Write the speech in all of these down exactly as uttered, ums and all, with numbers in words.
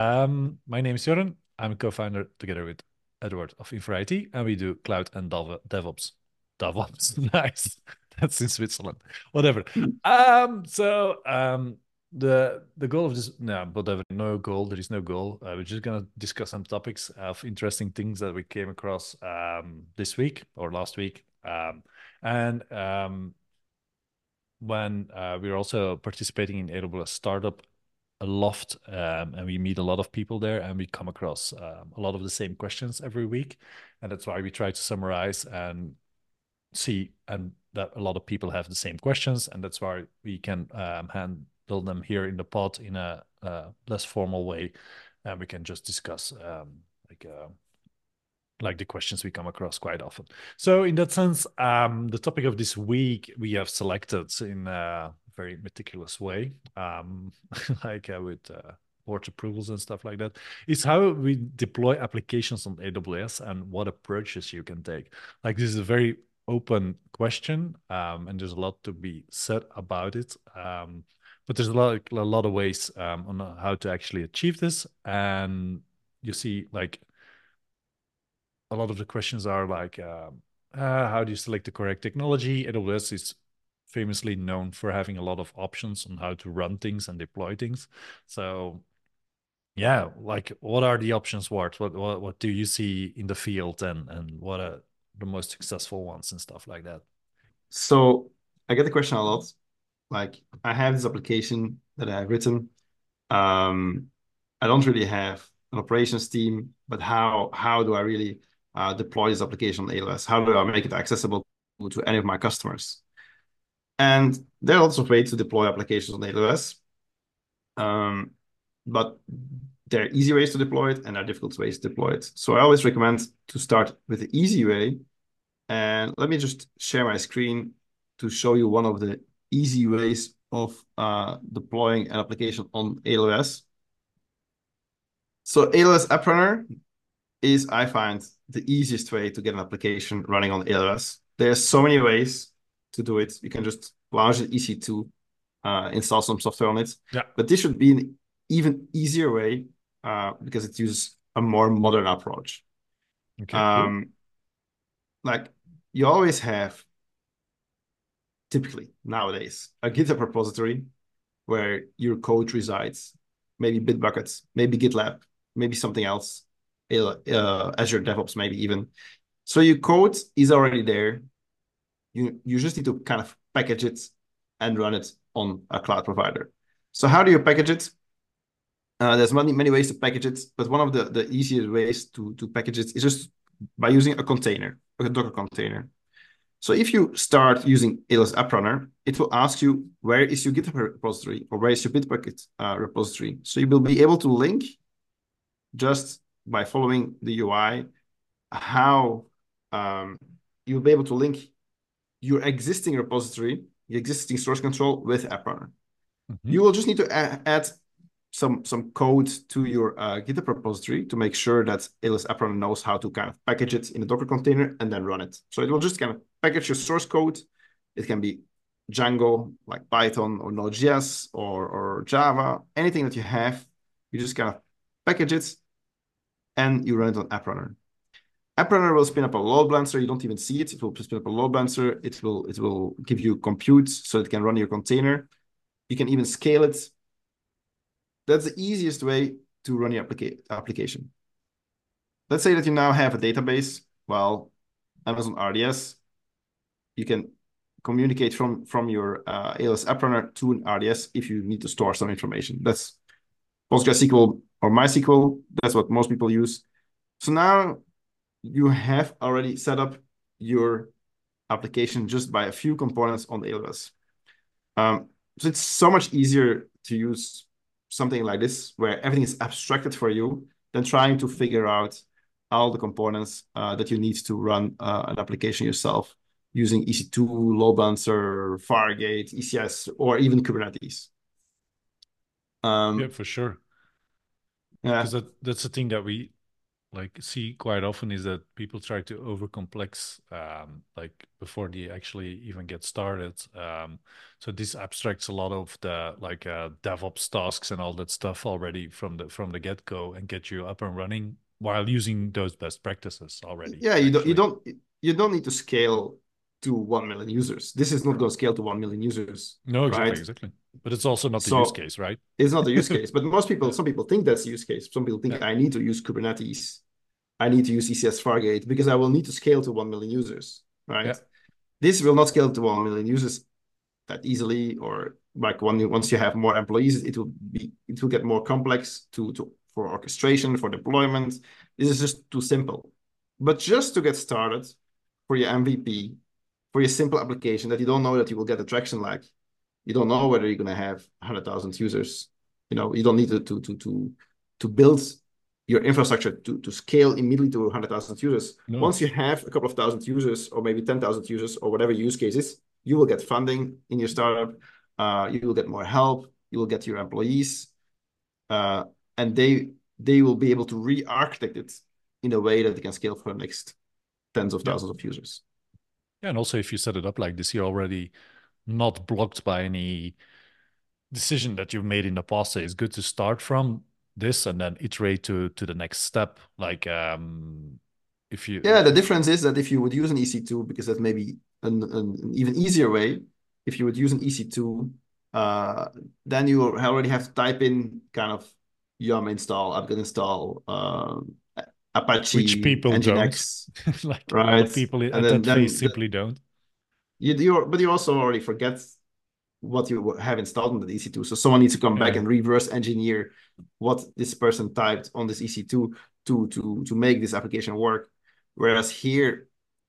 Um, my name is Joran. I'm a co-founder together with Edward of Infra-I T, and we do cloud and Dev- DevOps. DevOps, nice. That's in Switzerland. Whatever. Um, so um, the the goal of this, no, but there no goal. There is no goal. Uh, we're just gonna discuss some topics of interesting things that we came across um this week or last week. Um, and um, when uh, we're also participating in A W S Startup Loft, um, and we meet a lot of people there, and we come across um, a lot of the same questions every week, and that's why we try to summarize and see, and that a lot of people have the same questions, and that's why we can um, handle them here in the pod in a uh, less formal way, and we can just discuss um, like. Uh, like the questions we come across quite often. So in that sense, um, the topic of this week we have selected in a very meticulous way, um, like uh, with uh, board approvals and stuff like that, is how we deploy applications on A W S and what approaches you can take. Like this is a very open question, um, and there's a lot to be said about it. Um, but there's a lot, a lot of ways um, on how to actually achieve this, and you see, like a lot of the questions are like, um, uh, how do you select the correct technology? A W S is famously known for having a lot of options on how to run things and deploy things. So yeah, like what are the options? What what what, what do you see in the field, and and what are the most successful ones and stuff like that? So I get the question a lot. Like, I have this application that I have written. Um, I don't really have an operations team, but how how do I really uh, deploy this application on A W S? How do I make it accessible to any of my customers? And there are lots of ways to deploy applications on A W S. Um, but there are easy ways to deploy it and there are difficult ways to deploy it. So I always recommend to start with the easy way. And let me just share my screen to show you one of the easy ways of uh, deploying an application on A W S. So A W S App Runner is, I find, the easiest way to get an application running on A W S. There's so many ways to do it. You can just launch an E C two, uh, install some software on it. Yeah. But this should be an even easier way uh, because it uses a more modern approach. Okay. Cool. Um, like you always have typically nowadays a GitHub repository where your code resides, maybe Bitbucket, maybe GitLab, maybe something else, uh, Azure DevOps, maybe even. So your code is already there. You, you just need to kind of package it and run it on a cloud provider. So how do you package it? Uh, there's many, many ways to package it, but one of the, the easiest ways to, to package it is just by using a container, a Docker container. So if you start using A W S App Runner, it will ask you, where is your GitHub repository or where is your Bitbucket uh, repository? So you will be able to link just by following the U I how um, you'll be able to link your existing repository, your existing source control with App Runner. Mhm. You will just need to add some some code to your uh, GitHub repository to make sure that A W S App Runner knows how to kind of package it in a Docker container and then run it. So it will just kind of package your source code. It can be Django, like Python or Node.js or, or Java, anything that you have. You just kind of package it and you run it on App Runner. App Runner will spin up a load balancer. You don't even see it. It will spin up a load balancer. It will, it will give you compute so it can run your container. You can even scale it. That's the easiest way to run your applica application. Let's say that you now have a database. Well, Amazon R D S, you can communicate from, from your uh, A W S App Runner to an R D S if you need to store some information. That's PostgreSQL or MySQL. That's what most people use. So now you have already set up your application just by a few components on A W S. Um, so it's so much easier to use something like this where everything is abstracted for you than trying to figure out all the components uh, that you need to run uh, an application yourself using E C two, load balancer, Fargate, E C S, or even Kubernetes. Yeah, Um, for sure. yeah. Because that that's the thing that we like see quite often is that people try to overcomplex um, like before they actually even get started. Um, so this abstracts a lot of the like uh, DevOps tasks and all that stuff already from the from the get-go and get you up and running while using those best practices already, Yeah, you don't you actually. don't you don't need to scale to one million users. This is not going to scale to one million users, No, exactly, right? exactly. But it's also not the use So case, right? it's not a use case, but most people, Yeah, some people think that's a use case. Some people yeah, think I need to use Kubernetes. I need to use E C S Fargate because I will need to scale to one million users, yeah, right? This will not scale to one million users that easily, or like when you, once you have more employees, it will be it will get more complex to, to for orchestration, for deployment. This is just too simple. But just to get started for your M V P, for your simple application that you don't know that you will get the traction like, you don't know whether you're going to have one hundred thousand users. You know, you don't need to to to to, to build your infrastructure to, to scale immediately to one hundred thousand users. no, Once you have a couple of thousand users or maybe ten thousand users or whatever use case is, you will get funding in your startup. Uh, you will get more help. You will get your employees, uh, and they they will be able to re-architect it in a way that they can scale for the next tens of yeah, thousands of users. yeah. And also, if you set it up like this, you're already not blocked by any decision that you've made in the past. So it's good to start from this and then iterate to to the next step. Like um, if Yeah, you, the difference is that if you would use an E C two, because that's maybe an, an, an even easier way, if you would use an E C two, uh, then you already have to type in kind of yum install, apt-get install, uh, which Apache, people don't, Nginx, like a lot of right? people And at then that phase then the, simply don't. you, you but you also already forget what you have installed on the E C two. So someone needs to come back Yeah, and reverse engineer what this person typed on this E C two to to to make this application work. Whereas here,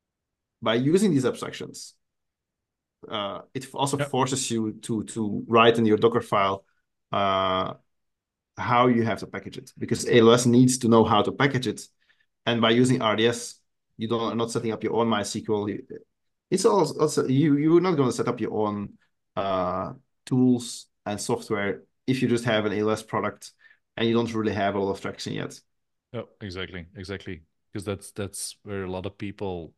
by using these abstractions, uh, it also yeah, forces you to to write in your Docker file uh, how you have to package it, because A L S needs to know how to package it. And by using R D S, you don't not setting up your own MySQL. It's also, also you you're not going to set up your own uh, tools and software if you just have an A L S product and you don't really have a lot of traction yet. yeah, exactly, exactly. Because that's that's where a lot of people,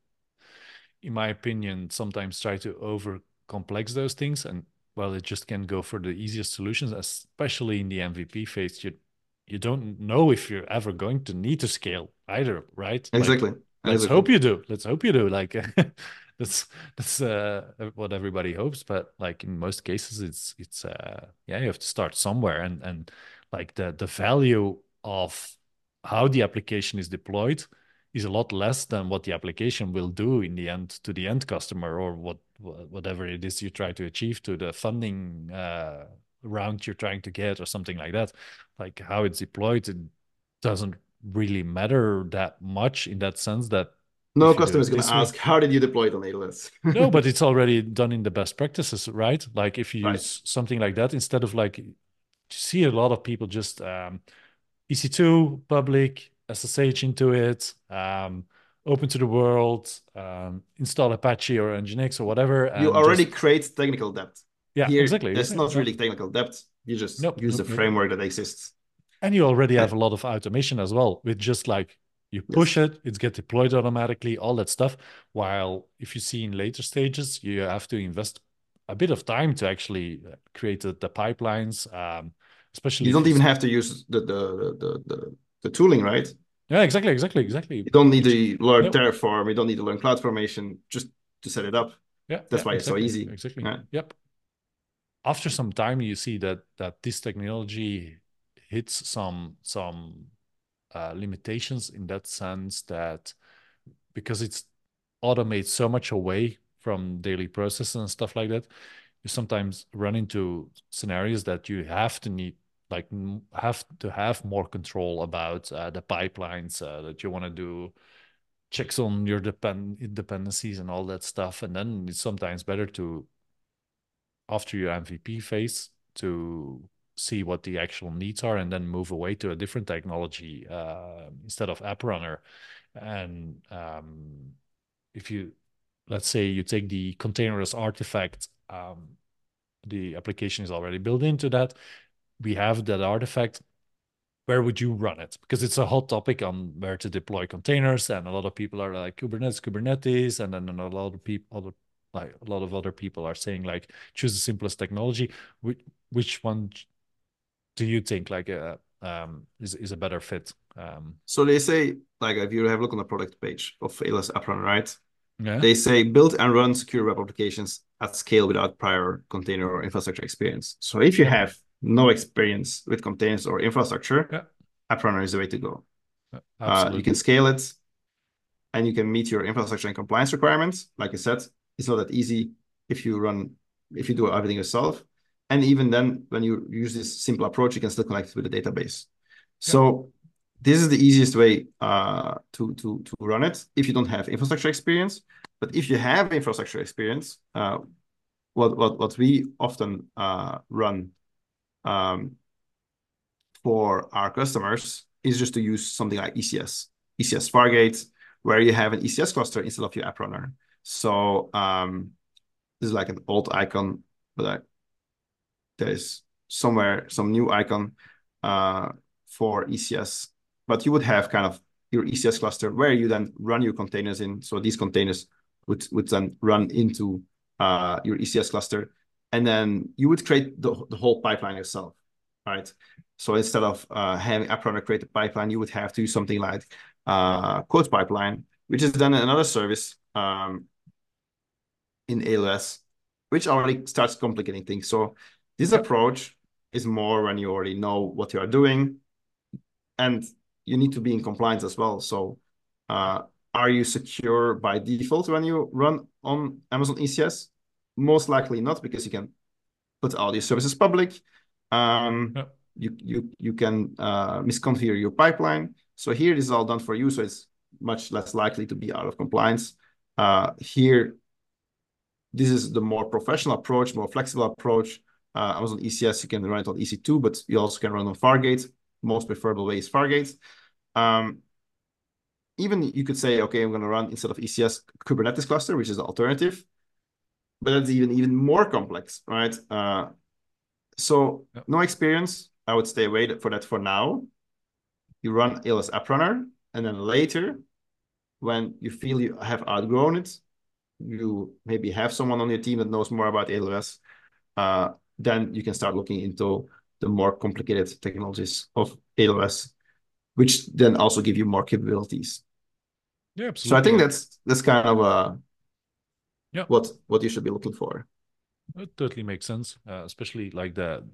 in my opinion, sometimes try to over complex those things, and well, it just can go for the easiest solutions, especially in the M V P phase. You you don't know if you're ever going to need to scale either, right? Like, Exactly, let's exactly. hope you do. Let's hope you do. Like, that's that's uh, what everybody hopes, but like in most cases, it's it's uh, yeah, you have to start somewhere, and and like the the value of how the application is deployed is a lot less than what the application will do in the end to the end customer, or what whatever it is you try to achieve, to the funding uh, round you're trying to get or something like that. Like how it's deployed, it doesn't really matter that much in that sense that No if you do customer is it going to this way. ask, how did you deploy it on A L S? No, but it's already done in the best practices, right? Like if you Right. use something like that instead of like, you see a lot of people just um, E C two, public, S S H into it, um, open to the world, um, install Apache or Nginx or whatever, You and already just, create technical debt. yeah, Here, exactly, there's exactly. not No, really technical debt. You just nope, use the nope, nope. framework that exists. And you already Uh, have a lot of automation as well, with just like you push yes. it, it's get deployed automatically, all that stuff. While if you see in later stages, you have to invest a bit of time to actually uh, create the, the pipelines, um, especially You if don't you, even have to use the the the the, the tooling, right? yeah, exactly, exactly, exactly. You don't need Which, to learn no, Terraform. You don't need to learn CloudFormation just to set it up. yeah, That's yeah, why it's so exactly, easy. exactly. Yeah. Yep. After some time, you see that that this technology hits some some uh, limitations in that sense that because it's automates so much away from daily processes and stuff like that, you sometimes run into scenarios that you have to need like have to have more control about uh, the pipelines uh, that you want to do checks on your depend dependencies and all that stuff, and then it's sometimes better to, after your M V P phase, to see what the actual needs are and then move away to a different technology uh, instead of App Runner. And um, if you, let's say you take the containerless artifact, um, the application is already built into that. We have that artifact. where would you run it? Because it's a hot topic on where to deploy containers, and a lot of people are like Kubernetes, Kubernetes, and then a lot of people, other like a lot of other people are saying like choose the simplest technology. Which which one do you think like uh, um, is is a better fit? Um, So they say, like, if you have a look on the product page of A W S App Runner, right? yeah, They say build and run secure web applications at scale without prior container or infrastructure experience. So if you have no experience with containers or infrastructure, yeah, App Runner is the way to go. yeah, Uh, you can absolutely. scale it and you can meet your infrastructure and compliance requirements. Like I said, it's not that easy if you run, if you do everything yourself. And even then, when you use this simple approach, you can still connect with the database. Yeah, So this is the easiest way uh, to, to, to run it if you don't have infrastructure experience. But if you have infrastructure experience, uh, what, what, what we often uh, run um, for our customers is just to use something like E C S, E C S Fargate, where you have an E C S cluster instead of your app runner. So um, this is like an old icon, but I, there's somewhere some new icon uh, for E C S. But you would have kind of your E C S cluster where you then run your containers in. So these containers would, would then run into uh, your E C S cluster. And then you would create the, the whole pipeline yourself, right? So instead of uh, having App Runner create a pipeline, you would have to use something like uh, Code Pipeline, which is then another service um, in A W S, which already starts complicating things. So this yeah, approach is more when you already know what you are doing, and you need to be in compliance as well. So uh, are you secure by default when you run on Amazon E C S? Most likely not, because you can put all these services public. Um, yeah, you you you can uh, misconfigure your pipeline. So here this is all done for you, so it's much less likely to be out of compliance. Uh, here, this is the more professional approach, more flexible approach. Uh, Amazon E C S, you can run it on E C two, but you also can run on Fargate. Most preferable way is Fargate. Um, even you could say, okay, I'm going to run instead of E C S Kubernetes cluster, which is the alternative, but that's even even more complex, right? Uh, so yeah, no experience, I would stay away for that for now. You run A W S App Runner, and then later, when you feel you have outgrown it, you maybe have someone on your team that knows more about A W S, uh, then you can start looking into the more complicated technologies of A W S, which then also give you more capabilities. yeah, So I absolutely. think And that's that's kind of uh, yeah, what what you should be looking for. it totally makes sense, uh, especially like the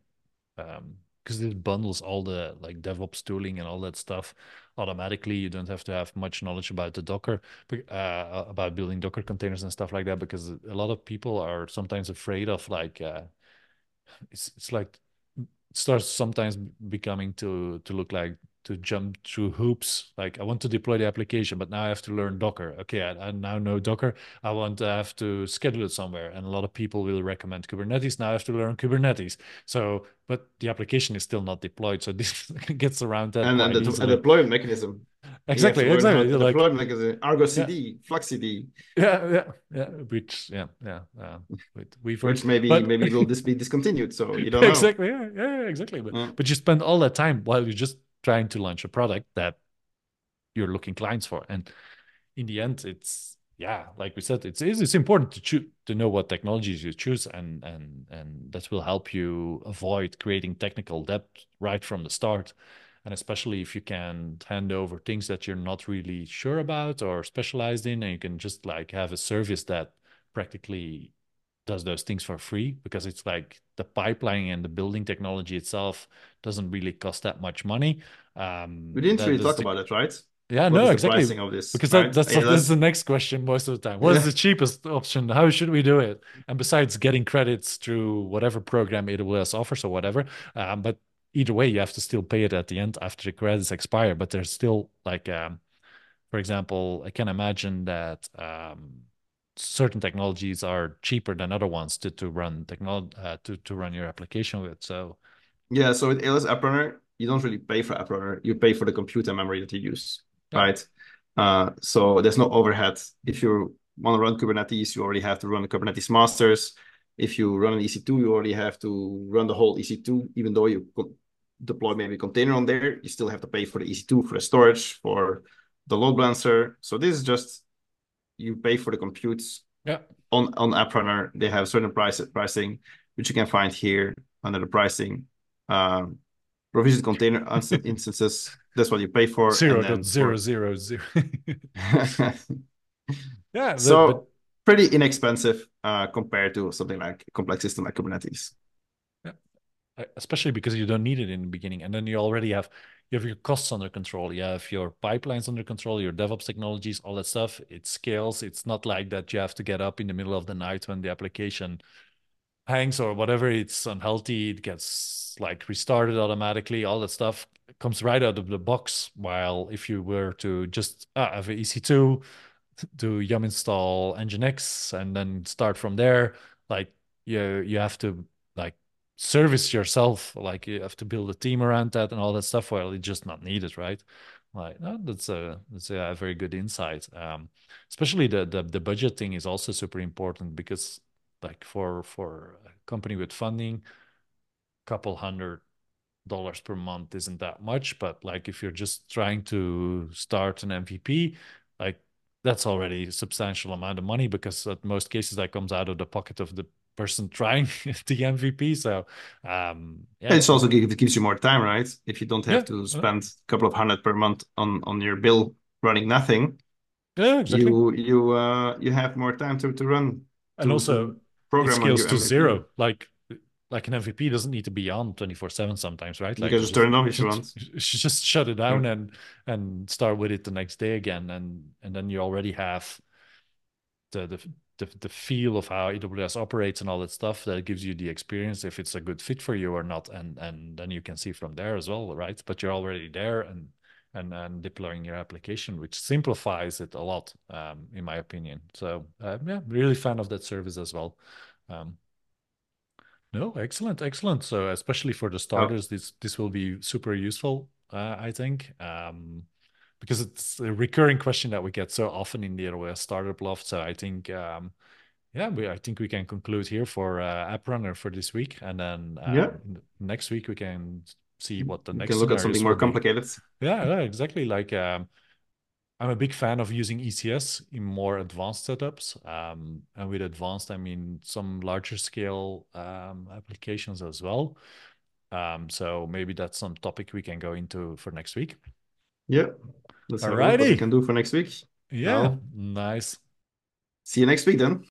um because it bundles all the like DevOps tooling and all that stuff automatically. You don't have to have much knowledge about the Docker, uh, about building Docker containers and stuff like that, because a lot of people are sometimes afraid of like uh, it's it's like it starts sometimes becoming to to look like to jump through hoops. Like I want to deploy the application, but now I have to learn Docker. Okay, I, I now know Docker. I want to have to schedule it somewhere, and a lot of people will recommend Kubernetes. Now I have to learn Kubernetes. So, but the application is still not deployed, so this gets around that And and quite the, a easily. deployment mechanism. You have to Exactly, learn how exactly. a Like deployment mechanism, Argo yeah, C D, Flux C D, yeah, yeah, yeah. Which yeah, yeah. Uh, with Weaver, which maybe but maybe will this be discontinued. So you don't know. exactly. Yeah, yeah, yeah, exactly. But Uh, but you spend all that time while you're just trying to launch a product that you're looking clients for. And in the end, it's yeah, like we said, it's it's, it's important to choose to know what technologies you choose, and and and that will help you avoid creating technical debt right from the start. And especially if you can hand over things that you're not really sure about or specialized in, and you can just like have a service that practically does those things for free, because it's like the pipeline and the building technology itself doesn't really cost that much money. we Um, didn't that really is talk the about it, right? yeah, What no, is the exactly. pricing of this, Because that right? that's Yeah, that's the let's next question most of the time. What is yeah. the cheapest option? How should we do it? And besides getting credits through whatever program A W S offers or whatever, um, but either way, you have to still pay it at the end after the credits expire. But there's still like, um, for example, I can imagine that um, certain technologies are cheaper than other ones to to run technology uh, to to run your application with. So Yeah, so with A W S App Runner, you don't really pay for App Runner. You pay for the computer memory that you use, yeah, right? Uh, so there's no overhead. If you want to run Kubernetes, you already have to run the Kubernetes masters. If you run an E C two, you already have to run the whole E C two, even though you deploy maybe a container on there, you still have to pay for the E C two, for the storage, for the load balancer. So this is just, you pay for the computes Yeah. on, on AppRunner. They have certain price, pricing, which you can find here under the pricing. Um, provisioned container instances, that's what you pay for. Zero And dot then zero for... zero zero. Yeah, but, but So pretty inexpensive uh, compared to something like a complex system like Kubernetes. yeah, especially because you don't need it in the beginning, and then you already have you have your costs under control. You have your pipelines under control, your DevOps technologies, all that stuff. It scales. It's not like that you have to get up in the middle of the night when the application hangs or whatever. It's unhealthy. It gets like restarted automatically. All that stuff comes right out of the box. While if you were to just uh, have an E C two, do yum install nginx and then start from there, like you you have to like service yourself, like you have to build a team around that and all that stuff. Well, it's just not needed, right? Like oh, that's a that's a very good insight. Um, especially the, the the budget thing is also super important because like for for a company with funding, couple hundred dollars per month isn't that much, but like if you're just trying to start an M V P, like that's already a substantial amount of money because at most cases that comes out of the pocket of the person trying the M V P. So um yeah, It's also it gives you more time, right? If you don't yeah, have to uh, spend a couple of hundred per month on on your bill running nothing, yeah, exactly. you you uh you have more time to to run And to also to it program on scales your to M V P. zero. Like like an M V P doesn't need to be on twenty-four seven sometimes, right? You Like can you just just turn it off you if you just, want. you just shut it Yeah. down and and start with it the next day again, and and then you already have the the the, the feel of how A W S operates and all that stuff that gives you the experience if it's a good fit for you or not, and and then you can see from there as well, right? But you're already there and and and deploying your application, which simplifies it a lot, um, in my opinion. So uh, yeah, really fan of that service as well. Um, no, excellent, excellent. So especially for the Oh, starters, this this will be super useful, uh, I think, um, because it's a recurring question that we get so often in the A W S Startup Loft. So I think, um, yeah, we I think we can conclude here for uh, App Runner for this week, and then yeah. um, n- next week we can see what the You next can look at something scenarios more will be. complicated. Yeah, yeah, exactly. Like um, I'm a big fan of using E C S in more advanced setups. Um, and with advanced, I mean some larger scale um, applications as well. Um, so maybe that's some topic we can go into for next week. Yeah. Let's have a look what we Alrighty. can do for next week. Yeah, Well, nice. see you next week then.